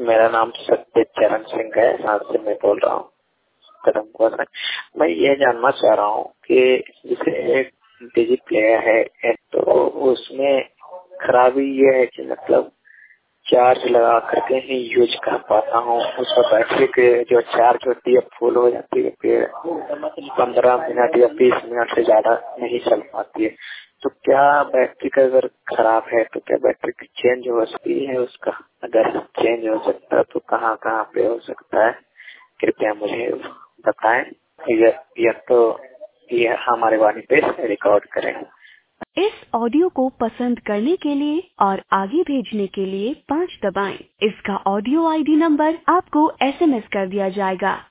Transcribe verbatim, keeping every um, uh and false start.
मेरा नाम सत्य चरण सिंह है, साथ से मैं बोल रहा हूँ कदमकुआ से। मैं ये जानना चाह रहा हूँ कि जैसे एक डिजी प्लेयर है तो उसमें खराबी ये है कि मतलब चार्ज लगा करके ही यूज कर पाता हूँ। उसका बैटरी के जो चार्ज होती है फुल हो जाती है, फिर पंद्रह मिनट या बीस मिनट से ज्यादा नहीं चल पाती है। तो क्या बैटरी का अगर खराब है तो क्या बैटरी की चेंज हो सकती है? उसका अगर चेंज हो सकता है तो कहाँ कहाँ पे हो सकता है, कृपया मुझे बताएं। या तो ये हमारे वाणी पे रिकॉर्ड करें। इस ऑडियो को पसंद करने के लिए और आगे भेजने के लिए पाँच दबाएं। इसका ऑडियो आईडी नंबर आपको एसएमएस कर दिया जाएगा।